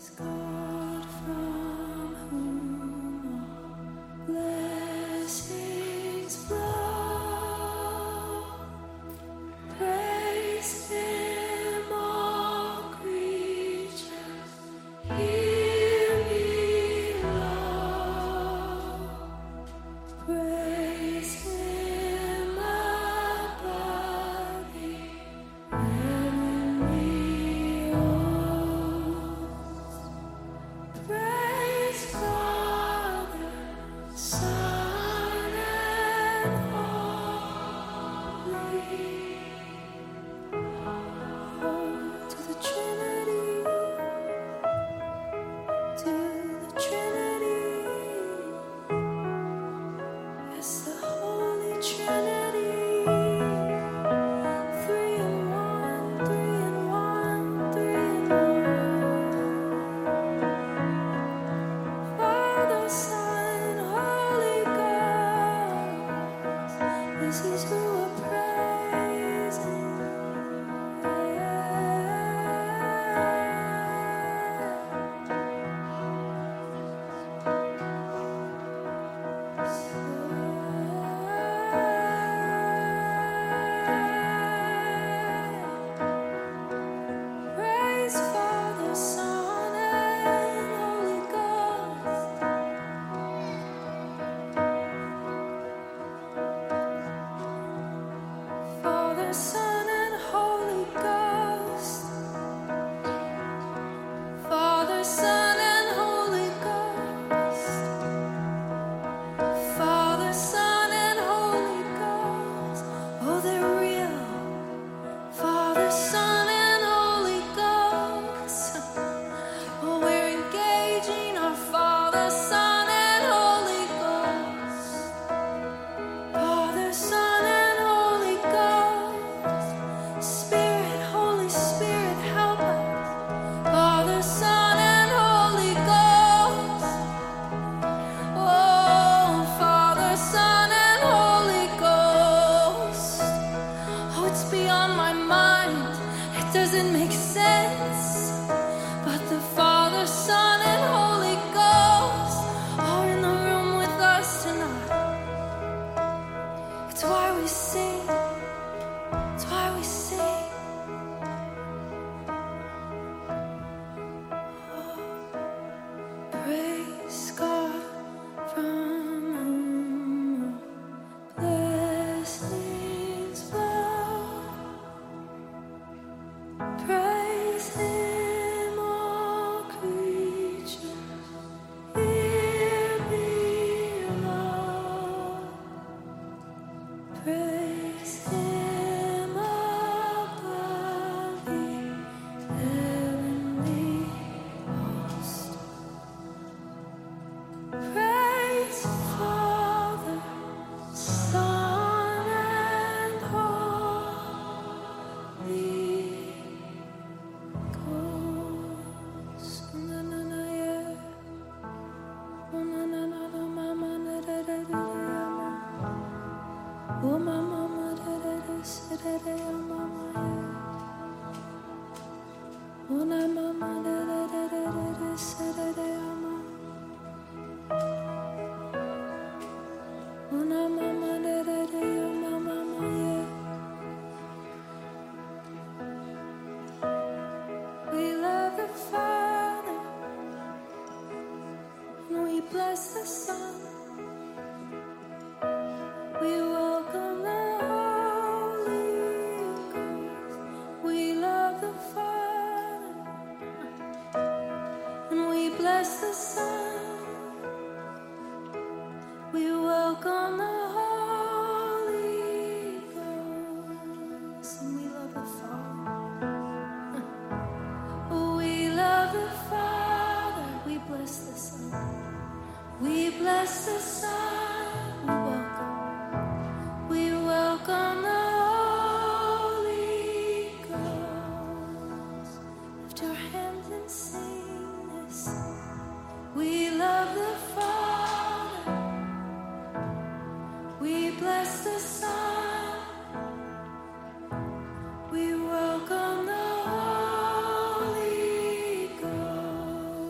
We welcome the Holy Ghost.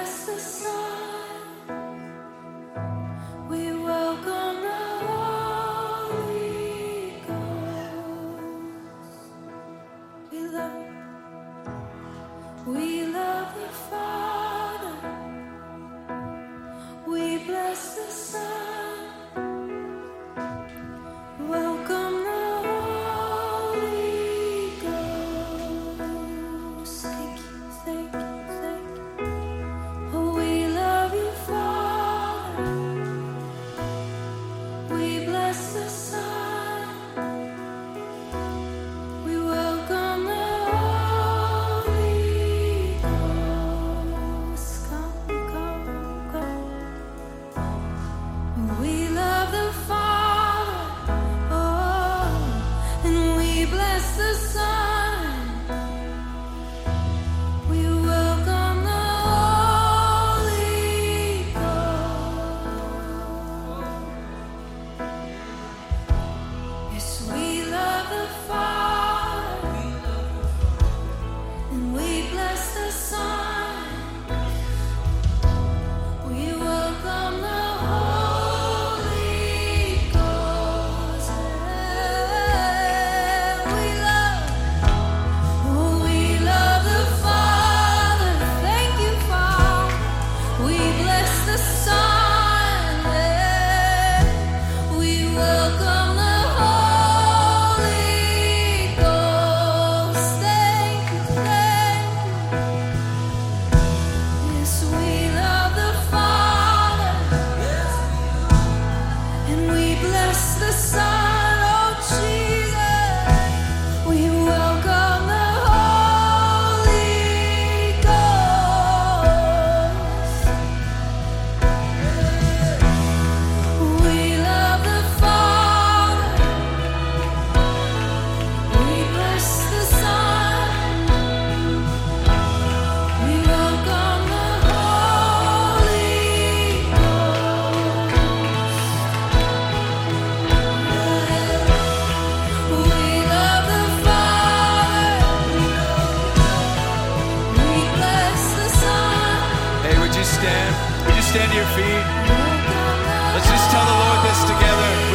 bless the Son. We welcome the Holy Ghost. We love the Father. We bless the Son. Welcome the Holy Ghost. Thank you, thank you, thank you. Oh, we love you, Father. We bless the Son. We welcome the Holy Ghost. Come, come, come. We love the Father. Oh, and we bless the Son. We welcome the Holy Ghost. Yes, we love the Father, and we bless the Son. We welcome the Holy Ghost. We love the Father. Thank you, Father. We bless the Son. We welcome the Holy Ghost. Thank you, thank you. Yes, we love the Father, and we bless the Son. Oh, Jesus, we welcome the Holy Ghost. We love the Father. We bless the Son. We welcome the Holy Ghost. We love the Father. We bless the Son. Hey, would you stand? Would you stand to your feet? Let's just tell the Lord this together.